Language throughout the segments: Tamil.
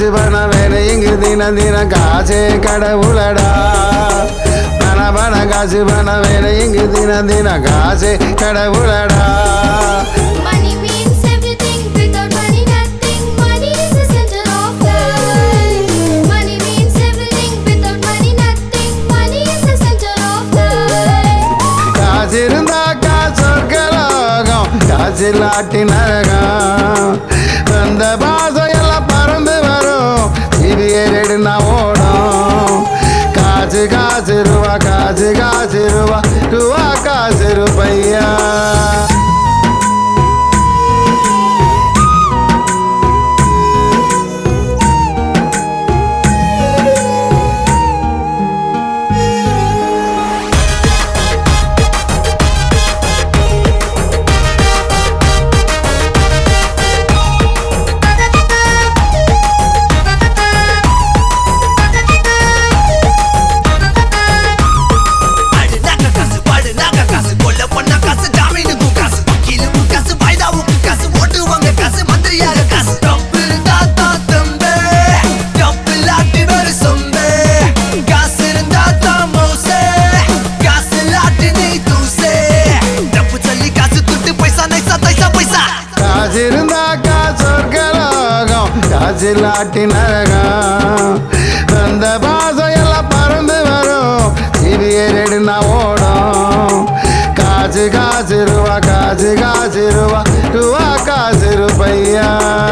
பண்ண வேலை இங்கு தினம் தினம் காசே கடவுளடா பண காசு பண்ண வேலை இங்கு தினம் தினம் காசே கடவுளடா Money means everything. Without money, nothing. Money is the center of life. Money means everything. Without money, nothing. Money is the center of life. காசு இருந்தா சொர்க்கலோகம் காசு இல்லாட்டி நரகம் அந்த பாசம் எல்லாம் பறந்து வரும் சிறியனா ஓடும் காசு காசு ரூபா காசு காசு ரூபா ரூபா காசு ரூபையா காசு இருந்தா சொர்க்கலோகம் காசு இல்லாட்டி நரகம் அந்த பாசம் எல்லாம் பறந்து வரும் சிறியனா ஓடும் காசு காசு ரூபா காசு காசு ரூபா ரூபா காசு ரூபையா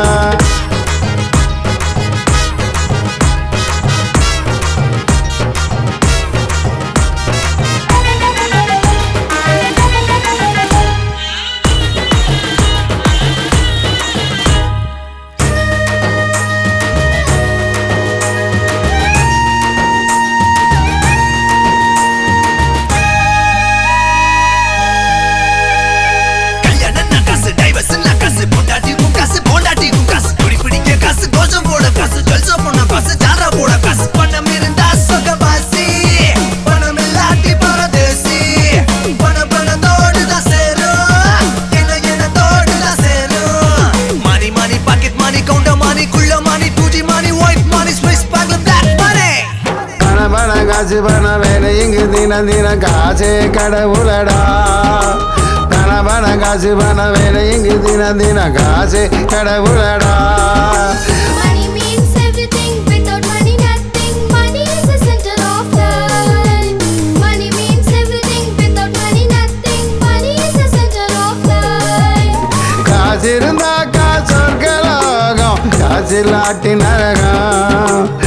காசு பண்ண வேலை இங்கு தினம் தினம் காசே கடவுளடா பண காசு பண்ண வேலை இங்கு தினம் தினம் காசே கடவுளடா Money means everything. Without money, nothing. Money is the center of life. Money means everything. Without money, nothing. Money is the center of life. காசு இருந்தா சொர்க்கலோகம் காசு இல்லாட்டி நரகம்